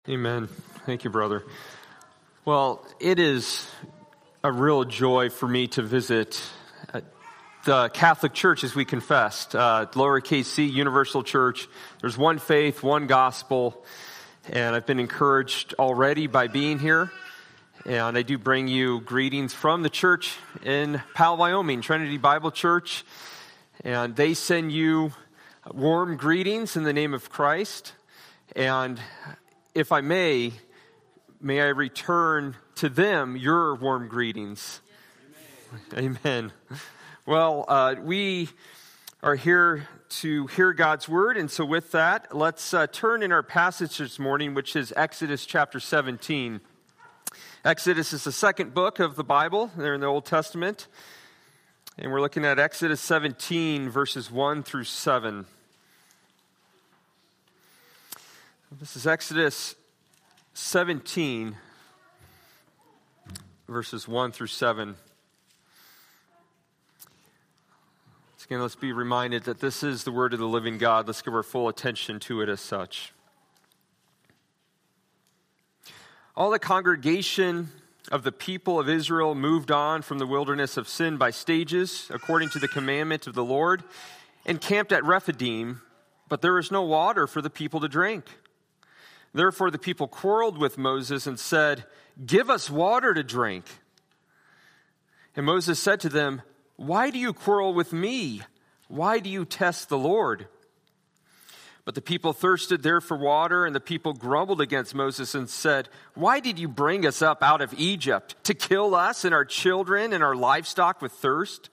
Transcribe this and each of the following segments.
Amen. Thank you, brother. Well, it is a real joy for me to visit the Catholic Church, as we confessed, lowercase c, Universal Church. There's one faith, one gospel, and I've been encouraged already by being here. And I do bring you greetings from the church in Powell, Wyoming, Trinity Bible Church. And they send you warm greetings in the name of Christ. And if I may I return to them your warm greetings. Amen. Well, we are here to hear God's word, and so with that, let's turn in our passage this morning, which is Exodus chapter 17. Exodus is the second book of the Bible. They're in the Old Testament, and we're looking at Exodus 17, verses 1 through 7. This is Exodus 17, verses 1 through 7. Once again, let's be reminded that this is the word of the living God. Let's give our full attention to it as such. All the congregation of the people of Israel moved on from the wilderness of sin by stages, according to the commandment of the Lord, and camped at Rephidim, but there was no water for the people to drink. Therefore the people quarreled with Moses and said, "Give us water to drink." And Moses said to them, "Why do you quarrel with me? Why do you test the Lord?" But the people thirsted there for water, and the people grumbled against Moses and said, "Why did you bring us up out of Egypt, to kill us and our children and our livestock with thirst?"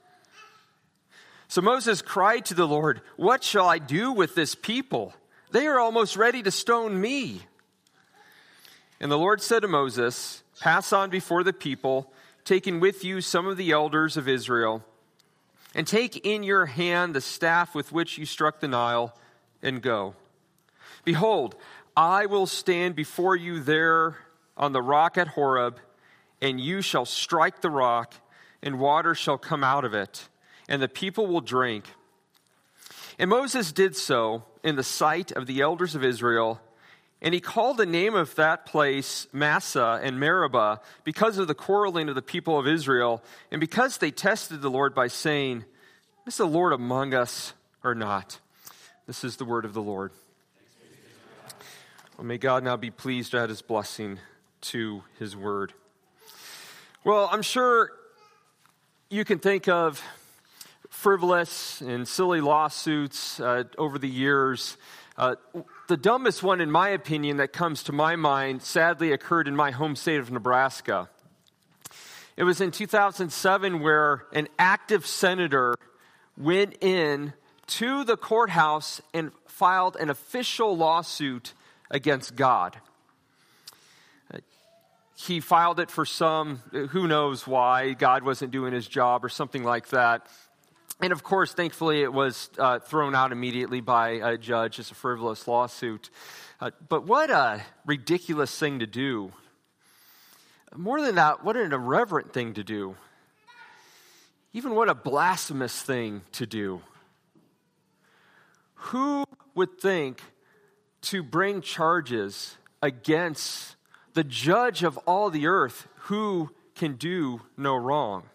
So Moses cried to the Lord, "What shall I do with this people? They are almost ready to stone me." And the Lord said to Moses, "Pass on before the people, taking with you some of the elders of Israel, and take in your hand the staff with which you struck the Nile, and go. Behold, I will stand before you there on the rock at Horeb, and you shall strike the rock, and water shall come out of it, and the people will drink." And Moses did so in the sight of the elders of Israel, and he called the name of that place Massah and Meribah because of the quarreling of the people of Israel, and because they tested the Lord by saying, "Is the Lord among us or not?" This is the word of the Lord. Well, may God now be pleased to add his blessing to his word. Well, I'm sure you can think of frivolous and silly lawsuits over the years. The dumbest one, in my opinion, that comes to my mind, sadly occurred in my home state of Nebraska. It was in 2007 where an active senator went in to the courthouse and filed an official lawsuit against God. He filed it for who knows why, God wasn't doing his job or something like that. And of course, thankfully, it was thrown out immediately by a judge as a frivolous lawsuit. But what a ridiculous thing to do. More than that, what an irreverent thing to do. Even what a blasphemous thing to do. Who would think to bring charges against the judge of all the earth who can do no wrong?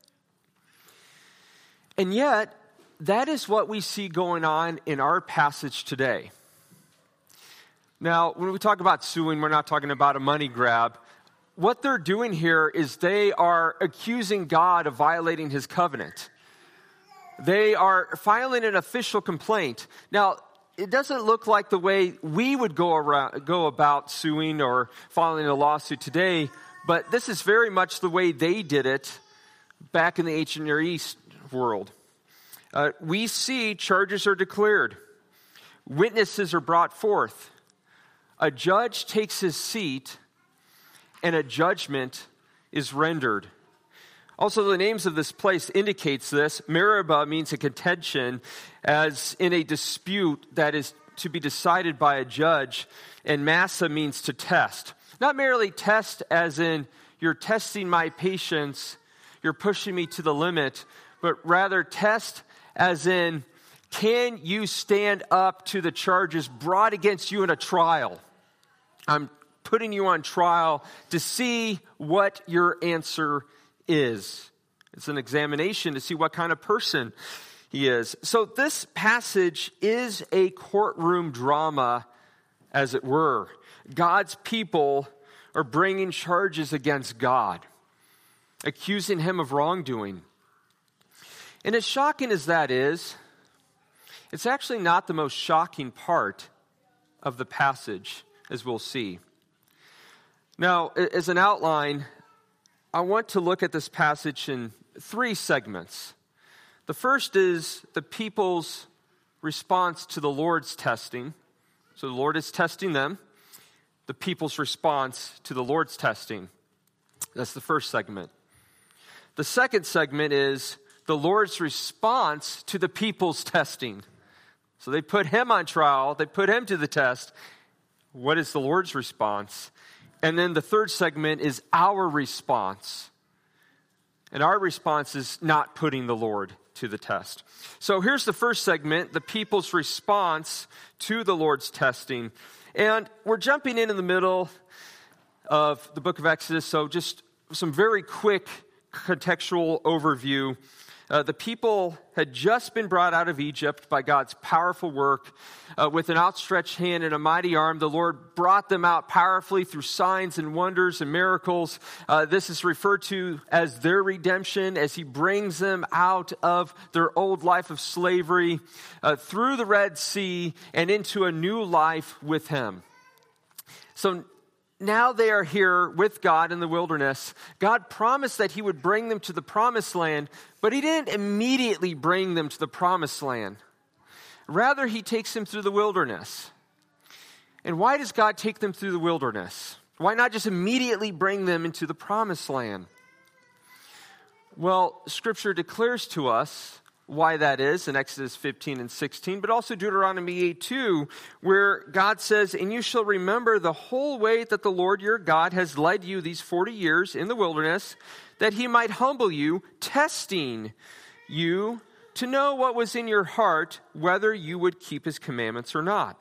And yet, that is what we see going on in our passage today. Now, when we talk about suing, we're not talking about a money grab. What they're doing here is they are accusing God of violating his covenant. They are filing an official complaint. Now, it doesn't look like the way we would go about suing or filing a lawsuit today, but this is very much the way they did it back in the ancient Near East world. We see charges are declared. Witnesses are brought forth. A judge takes his seat, and a judgment is rendered. Also, the names of this place indicates this. Meribah means a contention, as in a dispute that is to be decided by a judge, and Massah means to test. Not merely test as in, you're testing my patience, you're pushing me to the limit, but rather test as in, can you stand up to the charges brought against you in a trial? I'm putting you on trial to see what your answer is. It's an examination to see what kind of person he is. So this passage is a courtroom drama, as it were. God's people are bringing charges against God, accusing him of wrongdoing. And as shocking as that is, it's actually not the most shocking part of the passage, as we'll see. Now, as an outline, I want to look at this passage in 3 segments. The first is the people's response to the Lord's testing. So the Lord is testing them. The people's response to the Lord's testing. That's the first segment. The second segment is the Lord's response to the people's testing. So they put him on trial. They put him to the test. What is the Lord's response? And then the third segment is our response. And our response is not putting the Lord to the test. So here's the first segment, the people's response to the Lord's testing. And we're jumping in the middle of the book of Exodus, so just some very quick contextual overview. The people had just been brought out of Egypt by God's powerful work. With an outstretched hand and a mighty arm, the Lord brought them out powerfully through signs and wonders and miracles. This is referred to as their redemption, as he brings them out of their old life of slavery through the Red Sea and into a new life with him. So now they are here with God in the wilderness. God promised that he would bring them to the promised land, but he didn't immediately bring them to the promised land. Rather, he takes them through the wilderness. And why does God take them through the wilderness? Why not just immediately bring them into the promised land? Well, Scripture declares to us why that is in Exodus 15 and 16, but also Deuteronomy 8:2, where God says, "And you shall remember the whole way that the Lord your God has led you these 40 years in the wilderness, that he might humble you, testing you to know what was in your heart, whether you would keep his commandments or not."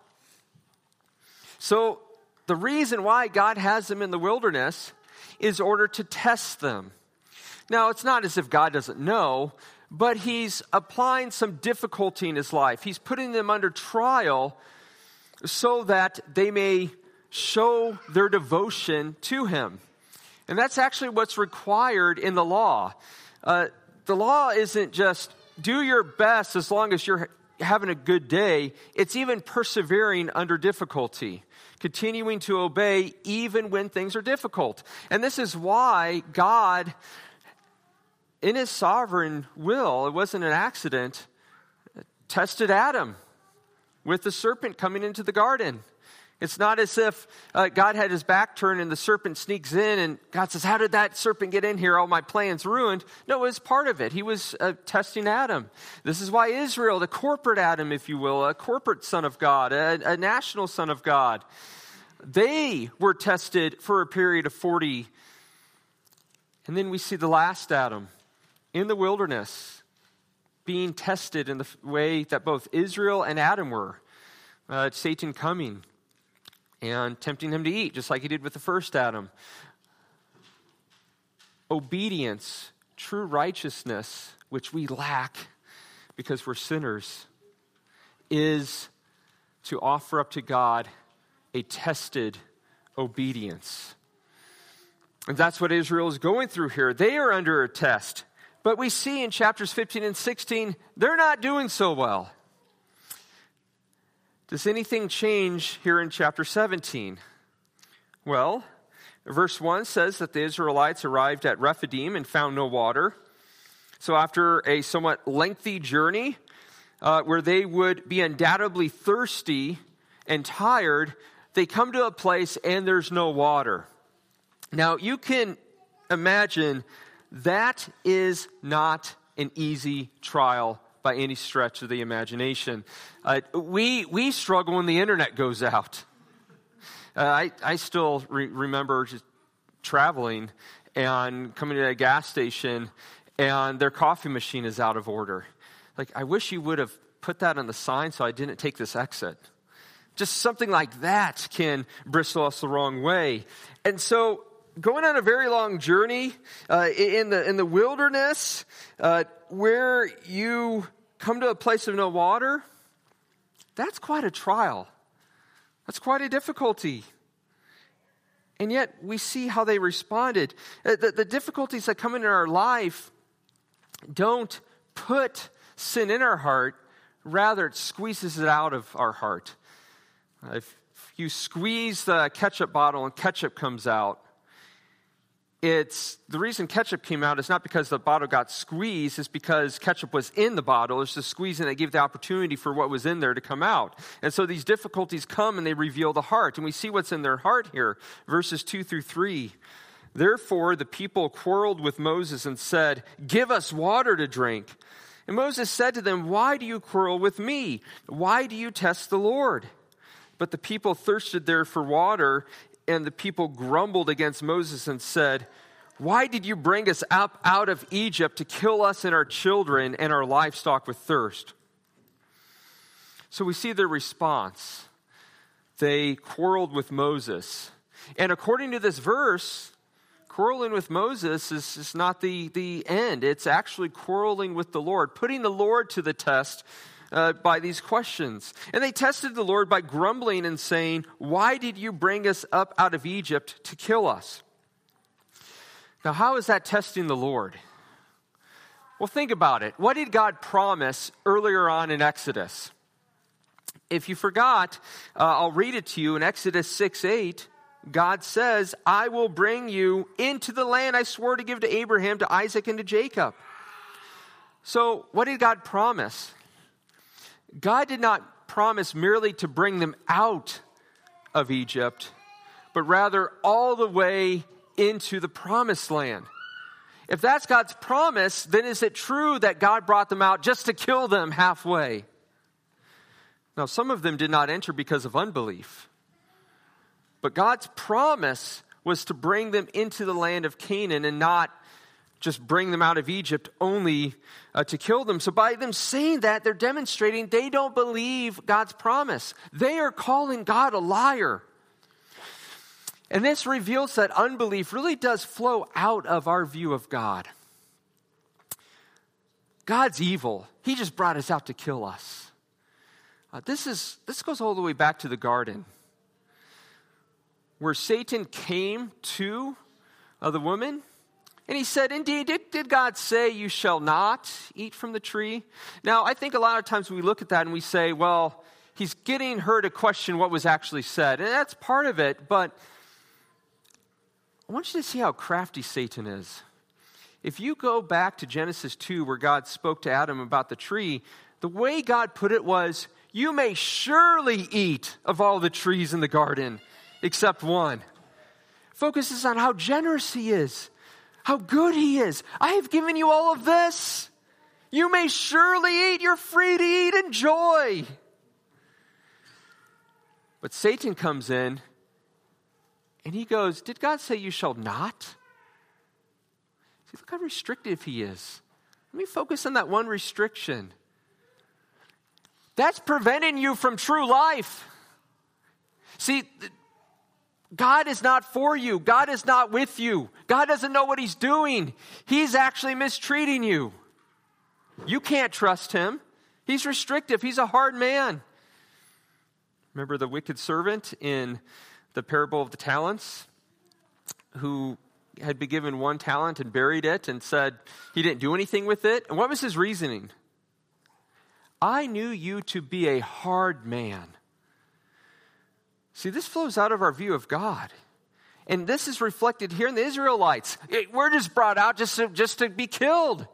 So the reason why God has them in the wilderness is in order to test them. Now, it's not as if God doesn't know, but he's applying some difficulty in his life. He's putting them under trial so that they may show their devotion to him. And that's actually what's required in the law. The law isn't just do your best as long as you're having a good day. It's even persevering under difficulty, continuing to obey even when things are difficult. And this is why God, in his sovereign will, it wasn't an accident, tested Adam with the serpent coming into the garden. It's not as if God had his back turned and the serpent sneaks in and God says, "How did that serpent get in here? All my plans ruined." No, it was part of it. He was testing Adam. This is why Israel, the corporate Adam, if you will, a corporate son of God, a national son of God, they were tested for a period of 40. And then we see the last Adam in the wilderness being tested in the way that both Israel and Adam were. Satan coming and tempting him to eat, just like he did with the first Adam. Obedience, true righteousness, which we lack because we're sinners, is to offer up to God a tested obedience. And that's what Israel is going through here. They are under a test. But we see in chapters 15 and 16, they're not doing so well. Does anything change here in chapter 17? Well, verse 1 says that the Israelites arrived at Rephidim and found no water. So after a somewhat lengthy journey, where they would be undoubtedly thirsty and tired, they come to a place and there's no water. Now, you can imagine that is not an easy trial by any stretch of the imagination. We struggle when the internet goes out. I still remember just traveling and coming to a gas station and their coffee machine is out of order. Like, I wish you would have put that on the sign so I didn't take this exit. Just something like that can bristle us the wrong way. And so going on a very long journey in the wilderness, where you come to a place of no water, that's quite a trial. That's quite a difficulty. And yet we see how they responded. The difficulties that come into our life don't put sin in our heart. Rather, it squeezes it out of our heart. If you squeeze the ketchup bottle and ketchup comes out, the reason ketchup came out is not because the bottle got squeezed, it's because ketchup was in the bottle. It's the squeezing that gave the opportunity for what was in there to come out. And so these difficulties come and they reveal the heart. And we see what's in their heart here, verses 2 through 3. Therefore, the people quarreled with Moses and said, "Give us water to drink." And Moses said to them, "Why do you quarrel with me? Why do you test the Lord?" But the people thirsted there for water, and the people grumbled against Moses and said, "Why did you bring us up out of Egypt to kill us and our children and our livestock with thirst?" So we see their response. They quarreled with Moses. And according to this verse, quarreling with Moses is not the end. It's actually quarreling with the Lord, putting the Lord to the test by these questions. And they tested the Lord by grumbling and saying, "Why did you bring us up out of Egypt to kill us?" Now, how is that testing the Lord? Well, think about it. What did God promise earlier on in Exodus? If you forgot, I'll read it to you. In Exodus 6:8, God says, "I will bring you into the land I swore to give to Abraham, to Isaac, and to Jacob." So, what did God promise? God did not promise merely to bring them out of Egypt, but rather all the way into the promised land. If that's God's promise, then is it true that God brought them out just to kill them halfway? Now, some of them did not enter because of unbelief. But God's promise was to bring them into the land of Canaan and not just bring them out of Egypt only to kill them. So by them saying that, they're demonstrating they don't believe God's promise. They are calling God a liar. And this reveals that unbelief really does flow out of our view of God. God's evil. He just brought us out to kill us. This goes all the way back to the garden, where Satan came to the woman, and he said, "Indeed, did God say you shall not eat from the tree?" Now, I think a lot of times we look at that and we say, well, he's getting her to question what was actually said. And that's part of it, but I want you to see how crafty Satan is. If you go back to Genesis 2, where God spoke to Adam about the tree, the way God put it was, "You may surely eat of all the trees in the garden, except one." Focuses on how generous he is, how good he is. "I have given you all of this. You may surely eat. You're free to eat. Enjoy." But Satan comes in and he goes, "Did God say you shall not?" See, look how restrictive he is. Let me focus on that one restriction. That's preventing you from true life. See, God is not for you. God is not with you. God doesn't know what he's doing. He's actually mistreating you. You can't trust him. He's restrictive. He's a hard man. Remember the wicked servant in the parable of the talents, who had been given 1 talent and buried it and said he didn't do anything with it? And what was his reasoning? "I knew you to be a hard man." See, this flows out of our view of God. And this is reflected here in the Israelites. We're just brought out just to be killed.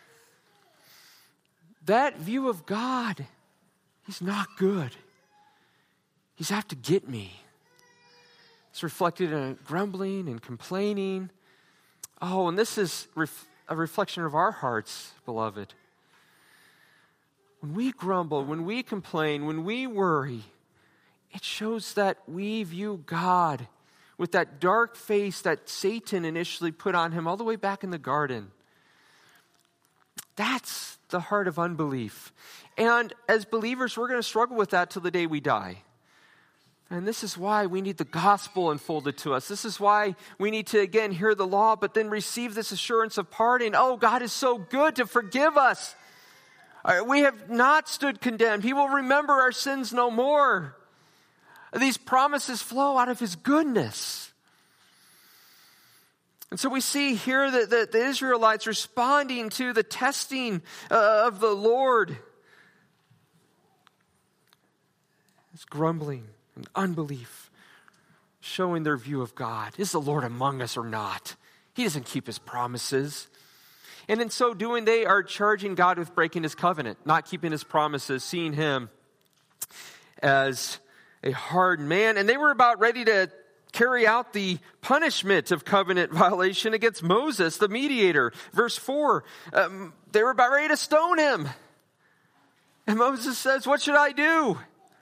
That view of God, he's not good. He's out to get me. It's reflected in grumbling and complaining. Oh, and this is a reflection of our hearts, beloved. When we grumble, when we complain, when we worry, it shows that we view God with that dark face that Satan initially put on him all the way back in the garden. That's the heart of unbelief. And as believers, we're going to struggle with that till the day we die. And this is why we need the gospel unfolded to us. This is why we need to, again, hear the law, but then receive this assurance of pardon. Oh, God is so good to forgive us. We have not stood condemned. He will remember our sins no more. These promises flow out of His goodness. And so we see here that the Israelites responding to the testing of the Lord. It's grumbling and unbelief, showing their view of God. Is the Lord among us or not? He doesn't keep His promises. And in so doing, they are charging God with breaking His covenant, not keeping His promises, seeing Him as a hard man. And they were about ready to carry out the punishment of covenant violation against Moses, the mediator. Verse 4, they were about ready to stone him. And Moses says, what should I do?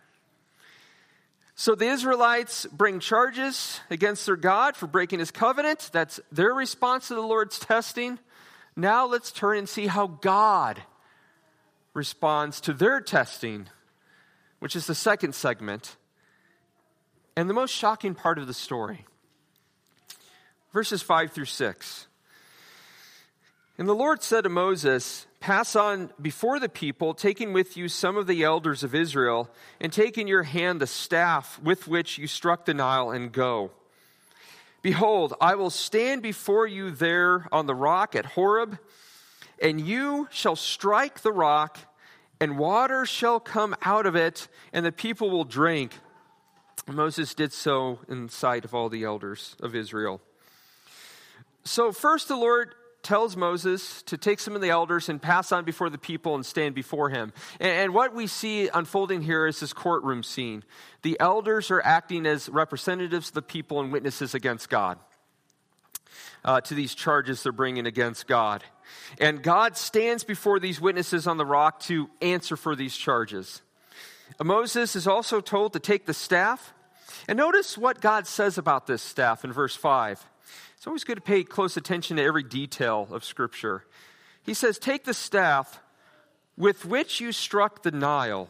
So the Israelites bring charges against their God for breaking His covenant. That's their response to the Lord's testing. Now let's turn and see how God responds to their testing, which is the second segment, and the most shocking part of the story. Verses 5 through 6. And the Lord said to Moses, pass on before the people, taking with you some of the elders of Israel, and take in your hand the staff with which you struck the Nile, and go. Behold, I will stand before you there on the rock at Horeb, and you shall strike the rock, and water shall come out of it, and the people will drink. And Moses did so in sight of all the elders of Israel. So first the Lord tells Moses to take some of the elders and pass on before the people and stand before him. And what we see unfolding here is this courtroom scene. The elders are acting as representatives of the people and witnesses against God to these charges they're bringing against God. And God stands before these witnesses on the rock to answer for these charges. Moses is also told to take the staff. And notice what God says about this staff in verse 5. It's always good to pay close attention to every detail of Scripture. He says, take the staff with which you struck the Nile.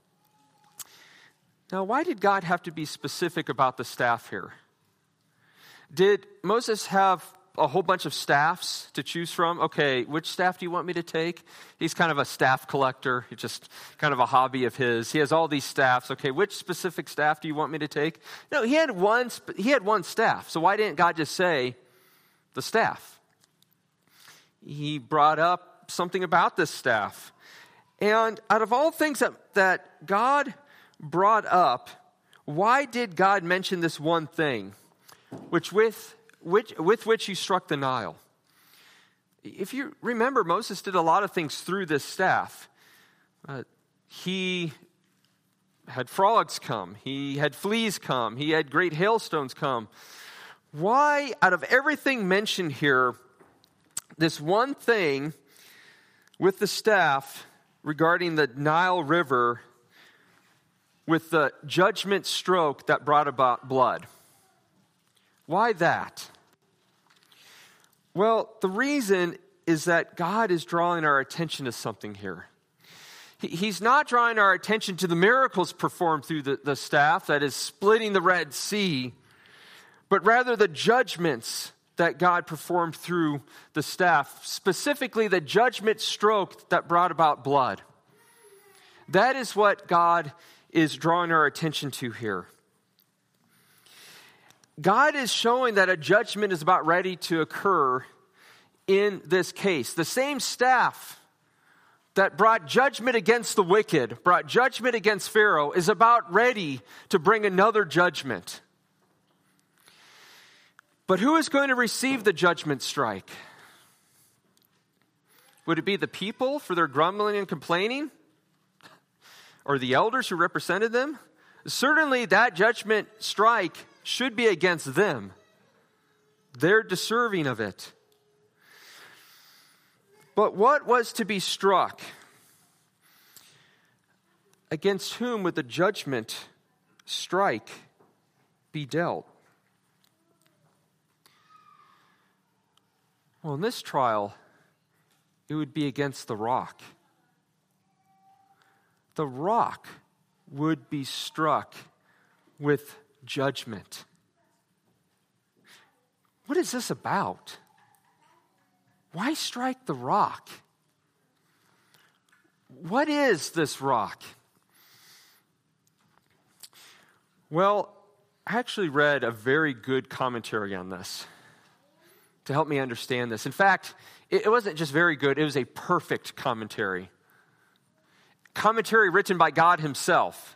Now, why did God have to be specific about the staff here? Did Moses have a whole bunch of staffs to choose from? Okay, which staff do you want me to take? He's kind of a staff collector. It's just kind of a hobby of his. He has all these staffs. Okay, which specific staff do you want me to take? No, he had one staff. So why didn't God just say the staff? He brought up something about this staff. And out of all things that God brought up, why did God mention this one thing, with which you struck the Nile? If you remember, Moses did a lot of things through this staff. He had frogs come. He had fleas come. He had great hailstones come. Why, out of everything mentioned here, this one thing with the staff regarding the Nile River with the judgment stroke that brought about blood? Why that? Well, the reason is that God is drawing our attention to something here. He's not drawing our attention to the miracles performed through the staff, that is splitting the Red Sea, but rather the judgments that God performed through the staff, specifically the judgment stroke that brought about blood. That is what God is drawing our attention to here. God is showing that a judgment is about ready to occur in this case. The same staff that brought judgment against the wicked, brought judgment against Pharaoh, is about ready to bring another judgment. But who is going to receive the judgment strike? Would it be the people for their grumbling and complaining? Or the elders who represented them? Certainly that judgment strike should be against them. They're deserving of it. But what was to be struck? Against whom would the judgment strike be dealt? Well, in this trial, it would be against the rock. The rock would be struck with judgment. What is this about? Why strike the rock? What is this rock? Well, I actually read a very good commentary on this to help me understand this. In fact, it wasn't just very good, it was a perfect commentary. Commentary written by God himself.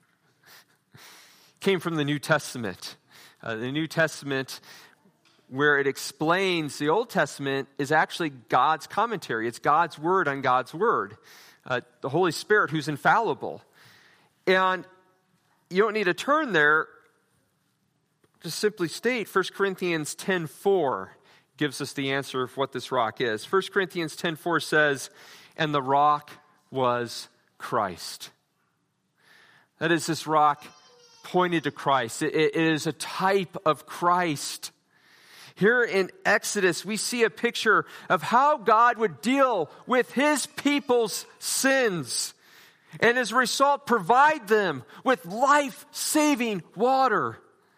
Came from the New Testament. The New Testament, where it explains the Old Testament, is actually God's commentary. It's God's word on God's word. The Holy Spirit, who's infallible. And you don't need to turn there. Just simply state 1 Corinthians 10:4 gives us the answer of what this rock is. 1 Corinthians 10:4 says, "And the rock was Christ." That is, this rock pointed to Christ. It is a type of Christ. Here in Exodus, we see a picture of how God would deal with his people's sins, and as a result, provide them with life-saving water.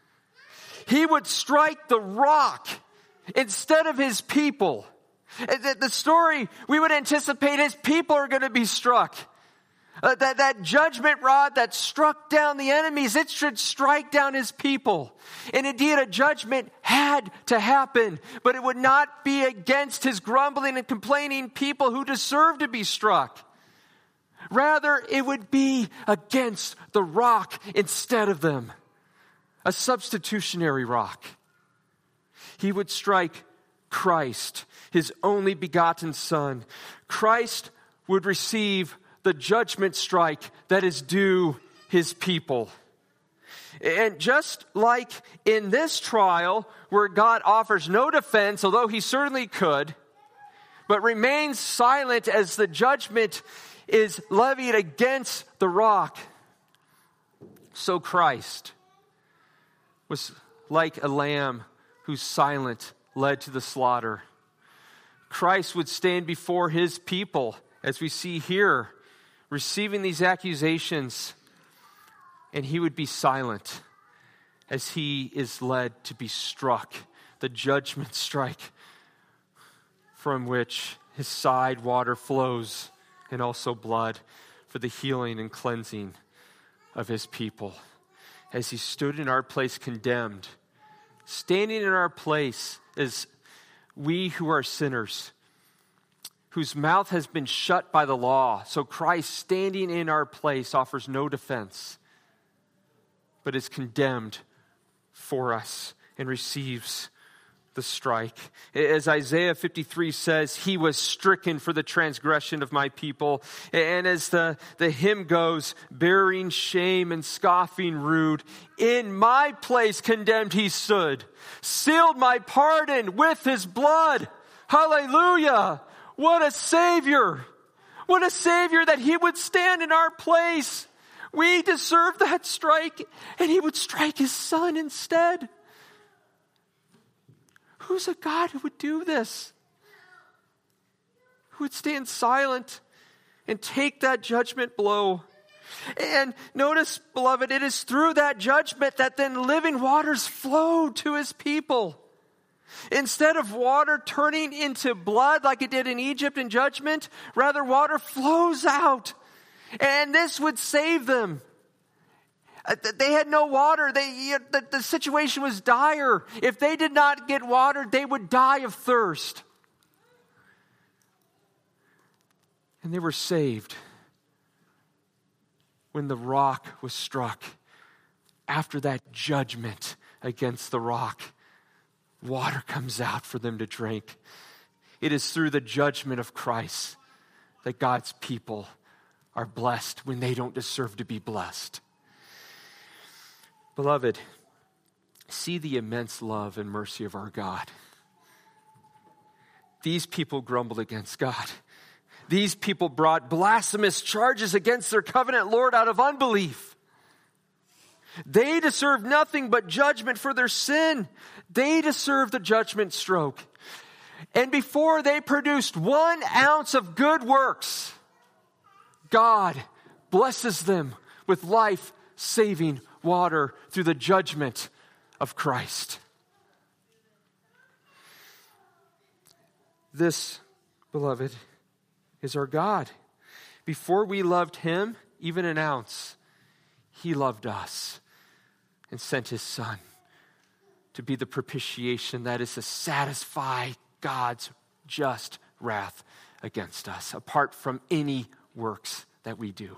He would strike the rock instead of his people. The story, we would anticipate his people are going to be struck. That judgment rod that struck down the enemies, it should strike down his people. And indeed, a judgment had to happen, but it would not be against his grumbling and complaining people who deserve to be struck. Rather, it would be against the rock instead of them. A substitutionary rock. He would strike Christ, his only begotten Son. Christ would receive the judgment strike that is due his people. And just like in this trial, where God offers no defense, although he certainly could, but remains silent as the judgment is levied against the rock, so Christ was like a lamb whose silent led to the slaughter. Christ would stand before his people, as we see here, receiving these accusations, and he would be silent as he is led to be struck, the judgment strike from which his side water flows, and also blood for the healing and cleansing of his people. As he stood in our place condemned, standing in our place as we who are sinners, whose mouth has been shut by the law. So Christ, standing in our place, offers no defense, but is condemned for us and receives the strike. As Isaiah 53 says, he was stricken for the transgression of my people. And as the hymn goes, bearing shame and scoffing rude, in my place condemned he stood, sealed my pardon with his blood. Hallelujah! What a Savior! What a Savior that he would stand in our place. We deserve that strike, and he would strike his Son instead. Who's a God who would do this? Who would stand silent and take that judgment blow? And notice, beloved, it is through that judgment that then living waters flow to his people. Instead of water turning into blood like it did in Egypt in judgment, rather water flows out. And this would save them. They had no water. The situation was dire. If they did not get water, they would die of thirst. And they were saved when the rock was struck. After that judgment against the rock, water comes out for them to drink. It is through the judgment of Christ that God's people are blessed when they don't deserve to be blessed. Beloved, see the immense love and mercy of our God. These people grumbled against God. These people brought blasphemous charges against their covenant Lord out of unbelief. They deserved nothing but judgment for their sin. They deserved the judgment stroke. And before they produced 1 ounce of good works, God blesses them with life-saving water through the judgment of Christ. This, beloved, is our God. Before we loved him, even an ounce, he loved us and sent his Son to be the propitiation that is to satisfy God's just wrath against us, apart from any works that we do.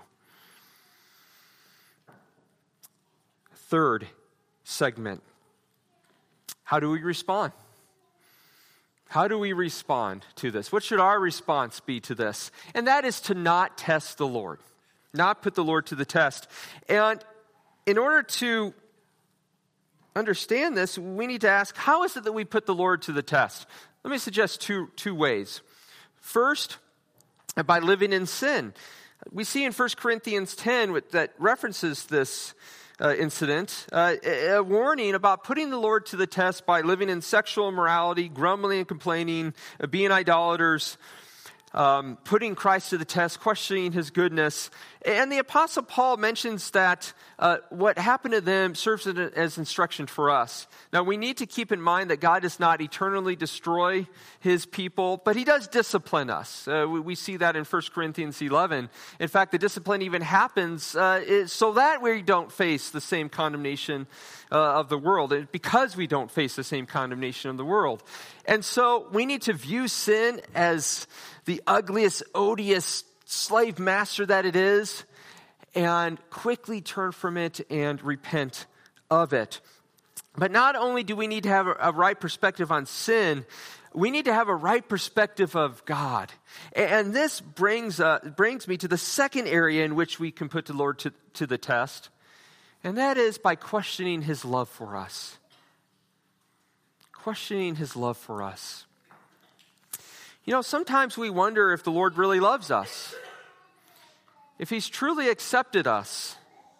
Third segment, how do we respond? How do we respond to this? What should our response be to this? And that is to not test the Lord, not put the Lord to the test. And in order to understand this, we need to ask, how is it that we put the Lord to the test? Let me suggest two ways. First, by living in sin. We see in 1 Corinthians 10 that references this incident, a warning about putting the Lord to the test by living in sexual immorality, grumbling and complaining, being idolaters, putting Christ to the test, questioning his goodness. And the Apostle Paul mentions that what happened to them serves as instruction for us. Now, we need to keep in mind that God does not eternally destroy his people, but he does discipline us. We see that in 1 Corinthians 11. In fact, the discipline even happens so that we don't face the same condemnation of the world, because we don't face the same condemnation of the world. And so we need to view sin as the ugliest, odious slave master that it is, and quickly turn from it and repent of it. But not only do we need to have a right perspective on sin, we need to have a right perspective of God. And this brings me to the second area in which we can put the Lord to the test, and that is by questioning his love for us. Questioning his love for us. You know, sometimes we wonder if the Lord really loves us, if he's truly accepted us.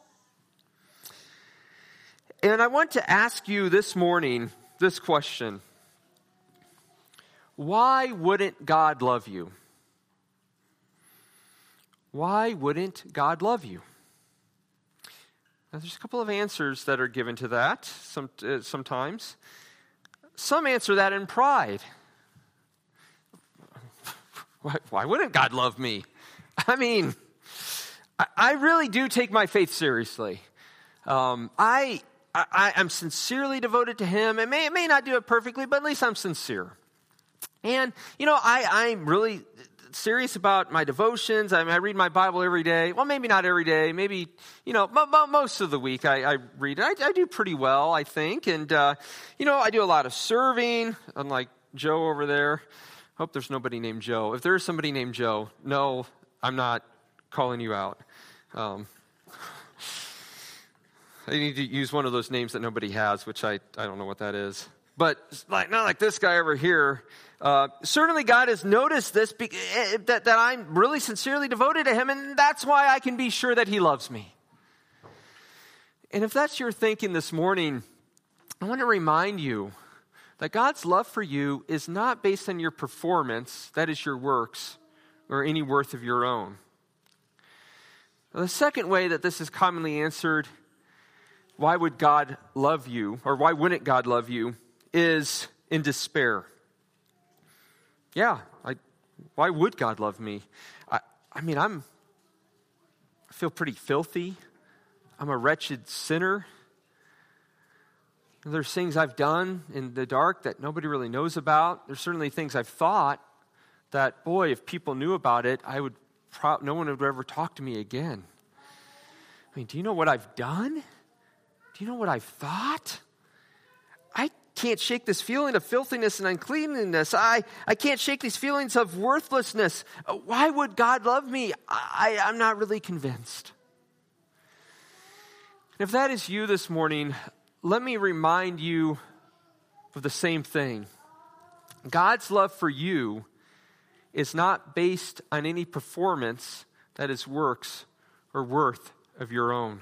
And I want to ask you this morning this question. Why wouldn't God love you? Why wouldn't God love you? Now, there's a couple of answers that are given to that sometimes. Some answer that in pride. Why wouldn't God love me? I mean, I really do take my faith seriously. I'm sincerely devoted to him. It may not do it perfectly, but at least I'm sincere. And, you know, I'm really serious about my devotions. I read my Bible every day. Well, maybe not every day. Maybe, you know, most of the week I read it. I do pretty well, I think. And, you know, I do a lot of serving, unlike Joe over there. Hope there's nobody named Joe. If there is somebody named Joe, no, I'm not calling you out. I need to use one of those names that nobody has, which I don't know what that is. But not like this guy over here. Certainly God has noticed this, that I'm really sincerely devoted to him, and that's why I can be sure that he loves me. And if that's your thinking this morning, I want to remind you that God's love for you is not based on your performance, that is your works, or any worth of your own. Now, the second way that this is commonly answered, why would God love you, or why wouldn't God love you, is in despair. Yeah, why would God love me? I feel pretty filthy. I'm a wretched sinner. There's things I've done in the dark that nobody really knows about. There's certainly things I've thought that, boy, if people knew about it, no one would ever talk to me again. I mean, do you know what I've done? Do you know what I've thought? I can't shake this feeling of filthiness and uncleanness. I can't shake these feelings of worthlessness. Why would God love me? I'm not really convinced. And if that is you this morning, let me remind you of the same thing. God's love for you is not based on any performance that is works or worth of your own.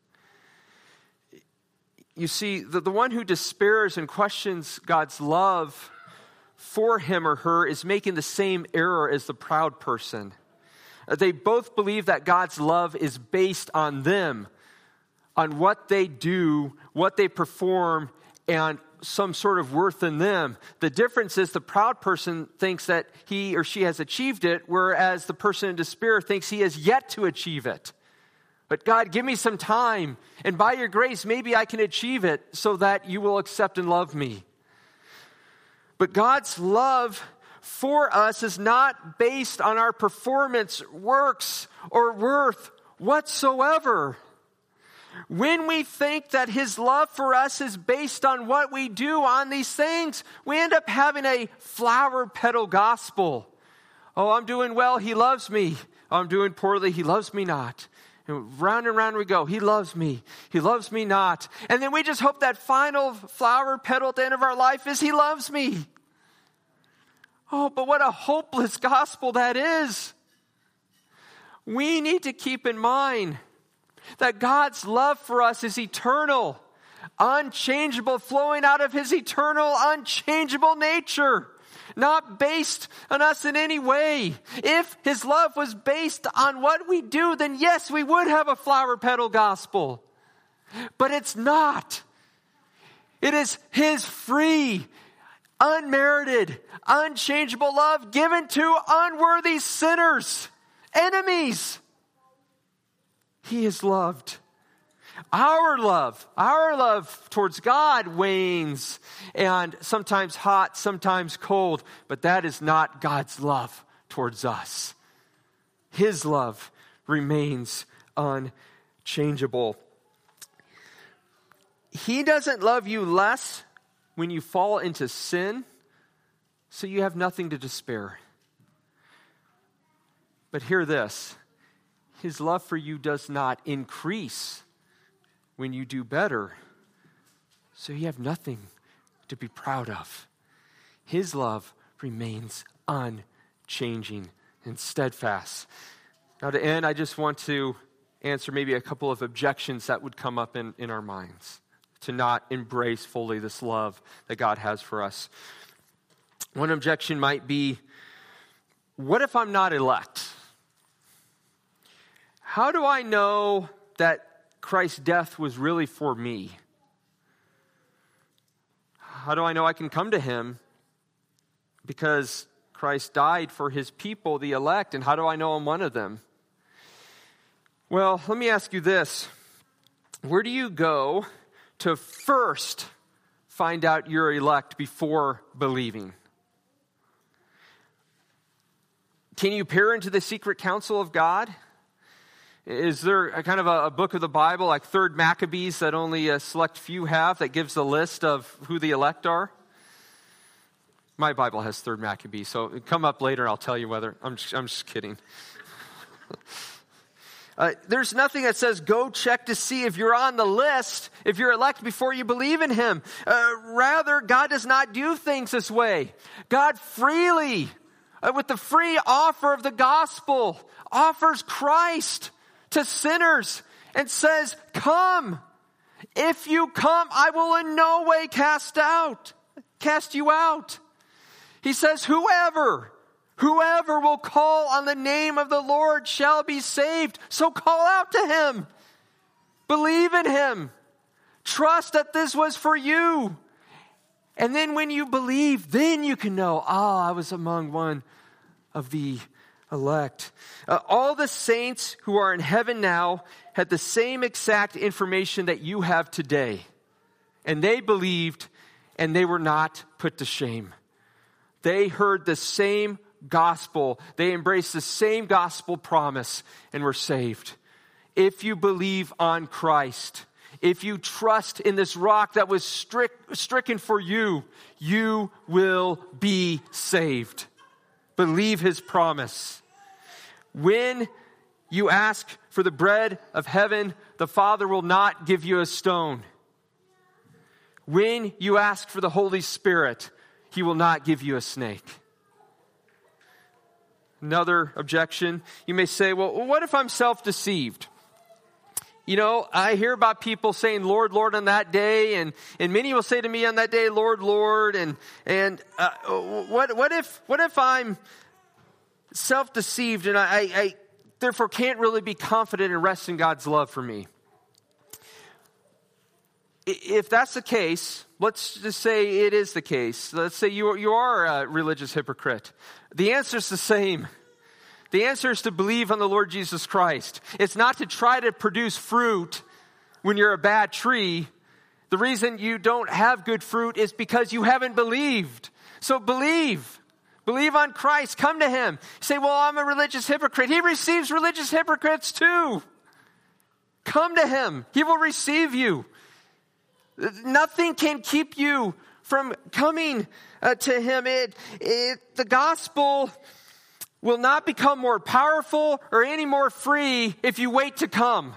You see, the one who despairs and questions God's love for him or her is making the same error as the proud person. They both believe that God's love is based on them, on what they do, what they perform, and some sort of worth in them. The difference is the proud person thinks that he or she has achieved it, whereas the person in despair thinks he has yet to achieve it. But God, give me some time, and by your grace, maybe I can achieve it so that you will accept and love me. But God's love for us is not based on our performance, works, or worth whatsoever. When we think that his love for us is based on what we do on these things, we end up having a flower petal gospel. Oh, I'm doing well, he loves me. Oh, I'm doing poorly, he loves me not. And round we go. He loves me not. And then we just hope that final flower petal at the end of our life is he loves me. Oh, but what a hopeless gospel that is. We need to keep in mind that God's love for us is eternal, unchangeable, flowing out of his eternal, unchangeable nature, not based on us in any way. If his love was based on what we do, then yes, we would have a flower petal gospel. But it's not. It is his free, unmerited, unchangeable love given to unworthy sinners, enemies. He is loved. Our love towards God wanes, and sometimes hot, sometimes cold, but that is not God's love towards us. His love remains unchangeable. He doesn't love you less when you fall into sin, so you have nothing to despair. But hear this, his love for you does not increase when you do better, so you have nothing to be proud of. His love remains unchanging and steadfast. Now to end, I just want to answer maybe a couple of objections that would come up in our minds to not embrace fully this love that God has for us. One objection might be, what if I'm not elect? How do I know that Christ's death was really for me? How do I know I can come to him? Because Christ died for his people, the elect, and how do I know I'm one of them? Well, let me ask you this. Where do you go to first find out you're elect before believing? Can you peer into the secret counsel of God? Is there a kind of a book of the Bible like 3rd Maccabees that only a select few have that gives a list of who the elect are? My Bible has 3rd Maccabees, so come up later and I'll tell you whether. I'm just kidding. There's nothing that says go check to see if you're on the list, if you're elect before you believe in him. Rather, God does not do things this way. God freely, with the free offer of the gospel, offers Christ to sinners and says, come. If you come, I will in no way cast you out. He says, whoever will call on the name of the Lord shall be saved. So call out to him. Believe in him. Trust that this was for you. And then when you believe, then you can know, I was among one of the elect. All the saints who are in heaven now had the same exact information that you have today. And they believed, and they were not put to shame. They heard the same gospel. They embraced the same gospel promise and were saved. If you believe on Christ, if you trust in this rock that was stricken for you, you will be saved. Believe his promise. When you ask for the bread of heaven, the Father will not give you a stone. When you ask for the Holy Spirit, he will not give you a snake. Another objection, you may say, well, what if I'm self-deceived? You know, I hear about people saying, Lord, Lord, on that day, and many will say to me on that day, Lord, Lord, and what if I'm self-deceived and I therefore can't really be confident and rest in God's love for me? if that's the case, let's just say it is the case. Let's say you are a religious hypocrite. The answer is the same. The answer is to believe on the Lord Jesus Christ. It's not to try to produce fruit when you're a bad tree. The reason you don't have good fruit is because you haven't believed. So believe. Believe on Christ. Come to Him. Say, well, I'm a religious hypocrite. He receives religious hypocrites too. Come to Him. He will receive you. Nothing can keep you from coming to Him. The gospel will not become more powerful or any more free if you wait to come.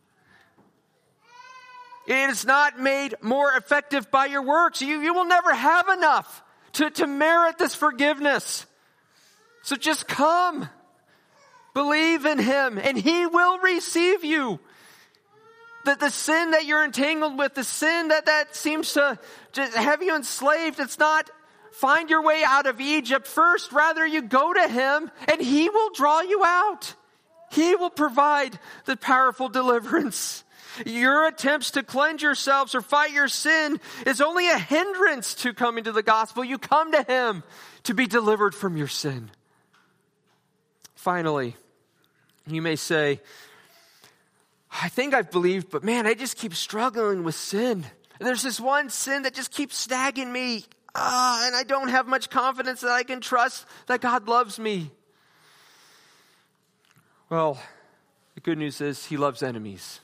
It is not made more effective by your works. You will never have enough to merit this forgiveness. So just come. Believe in Him and He will receive you. The sin that you're entangled with, the sin that seems to just have you enslaved, it's not find your way out of Egypt first. Rather, you go to Him and He will draw you out. He will provide the powerful deliverance. Your attempts to cleanse yourselves or fight your sin is only a hindrance to coming to the gospel. You come to Him to be delivered from your sin. Finally, you may say, I think I've believed, but man, I just keep struggling with sin. And there's this one sin that just keeps nagging me. And I don't have much confidence that I can trust that God loves me. Well, the good news is He loves enemies.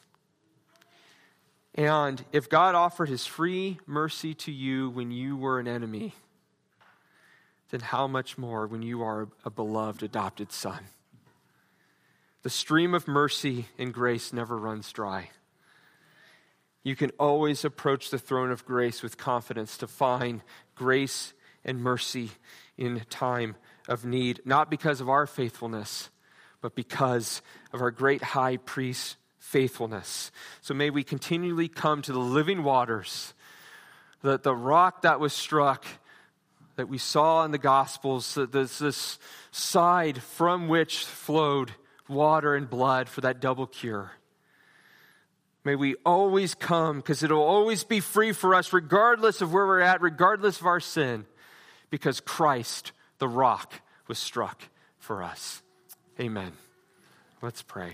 And if God offered His free mercy to you when you were an enemy, then how much more when you are a beloved adopted son? The stream of mercy and grace never runs dry. You can always approach the throne of grace with confidence to find grace and mercy in time of need, not because of our faithfulness, but because of our great high priest's faithfulness. So may we continually come to the living waters, the rock that was struck, that we saw in the Gospels, this side from which flowed water and blood for that double cure. May we always come, because it will always be free for us, regardless of where we're at, regardless of our sin, because Christ, the rock, was struck for us. Amen. Let's pray.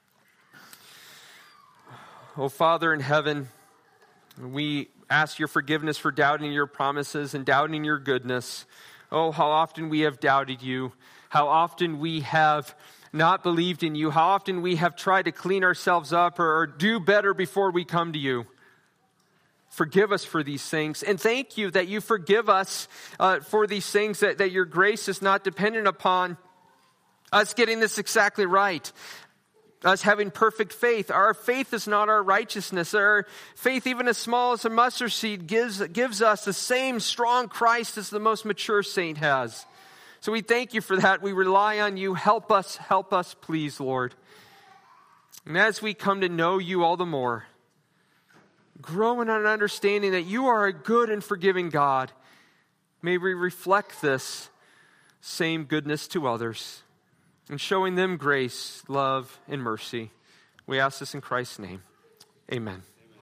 Oh, Father in heaven, we ask your forgiveness for doubting your promises and doubting your goodness. Oh, how often we have doubted you. How often we have not believed in you. How often we have tried to clean ourselves up or do better before we come to you. Forgive us for these things. And thank you that you forgive us for these things, that your grace is not dependent upon us getting this exactly right. Us having perfect faith. Our faith is not our righteousness. Our faith, even as small as a mustard seed, gives us the same strong Christ as the most mature saint has. So we thank you for that. We rely on you. Help us, please, Lord. And as we come to know you all the more, grow in an understanding that you are a good and forgiving God. May we reflect this same goodness to others and showing them grace, love, and mercy. We ask this in Christ's name. Amen.